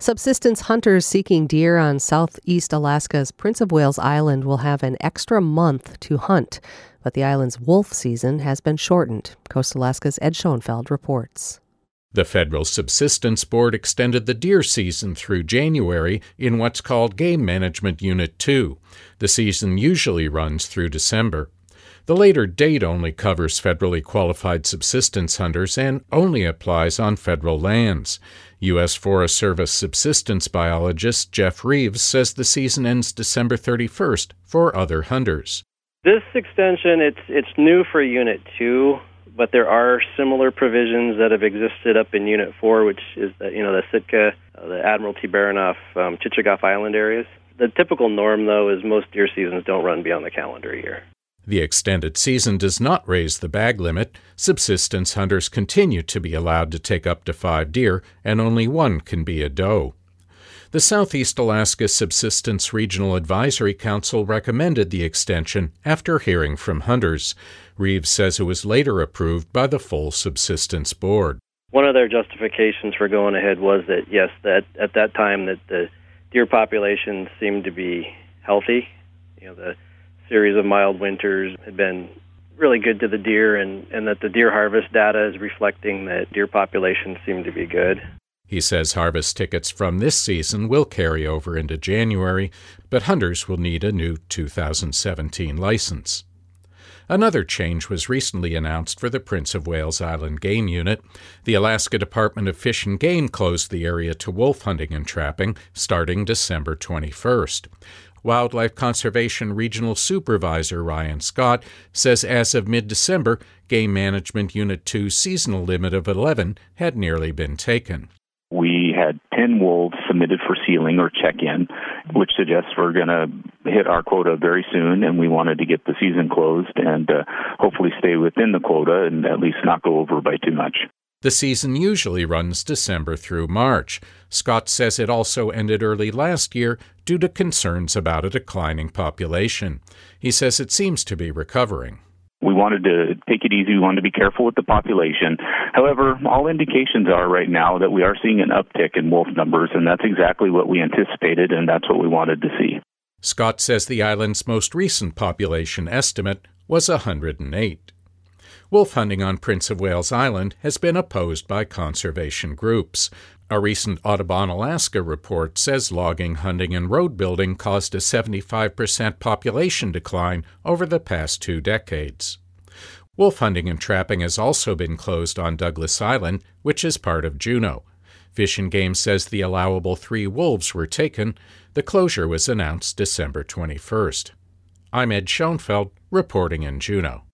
Subsistence hunters seeking deer on southeast Alaska's Prince of Wales Island will have an extra month to hunt, but the island's wolf season has been shortened. Coast Alaska's Ed Schoenfeld reports. The Federal Subsistence Board extended the deer season through January in what's called Game Management Unit 2. The season usually runs through December. The later date only covers federally qualified subsistence hunters and only applies on federal lands. U.S. Forest Service subsistence biologist Jeff Reeves says the season ends December 31st for other hunters. This extension, it's new for Unit 2, but there are similar provisions that have existed up in Unit 4, which is the Sitka, the Admiralty Baranof, Chichagof Island areas. The typical norm, though, is most deer seasons don't run beyond the calendar year. The extended season does not raise the bag limit. Subsistence hunters continue to be allowed to take up to 5 deer, and only 1 can be a doe. The Southeast Alaska Subsistence Regional Advisory Council recommended the extension after hearing from hunters. Reeves says it was later approved by the full Subsistence Board. One of their justifications for going ahead was that, yes, that at that time that the deer population seemed to be healthy. The series of mild winters had been really good to the deer, and that the deer harvest data is reflecting that deer populations seem to be good. He says harvest tickets from this season will carry over into January, but hunters will need a new 2017 license. Another change was recently announced for the Prince of Wales Island Game Unit. The Alaska Department of Fish and Game closed the area to wolf hunting and trapping starting December 21st. Wildlife Conservation Regional Supervisor Ryan Scott says as of mid-December, Game Management Unit 2's seasonal limit of 11 had nearly been taken. We had 10 wolves submitted for sealing or check-in, which suggests we're going to hit our quota very soon, and we wanted to get the season closed and hopefully stay within the quota and at least not go over by too much. The season usually runs December through March. Scott says it also ended early last year due to concerns about a declining population. He says it seems to be recovering. We wanted to take it easy. We wanted to be careful with the population. However, all indications are right now that we are seeing an uptick in wolf numbers, and that's exactly what we anticipated, and that's what we wanted to see. Scott says the island's most recent population estimate was 108. Wolf hunting on Prince of Wales Island has been opposed by conservation groups. A recent Audubon Alaska report says logging, hunting, and road building caused a 75% population decline over the past 2 decades. Wolf hunting and trapping has also been closed on Douglas Island, which is part of Juneau. Fish and Game says the allowable 3 wolves were taken. The closure was announced December 21st. I'm Ed Schoenfeld, reporting in Juneau.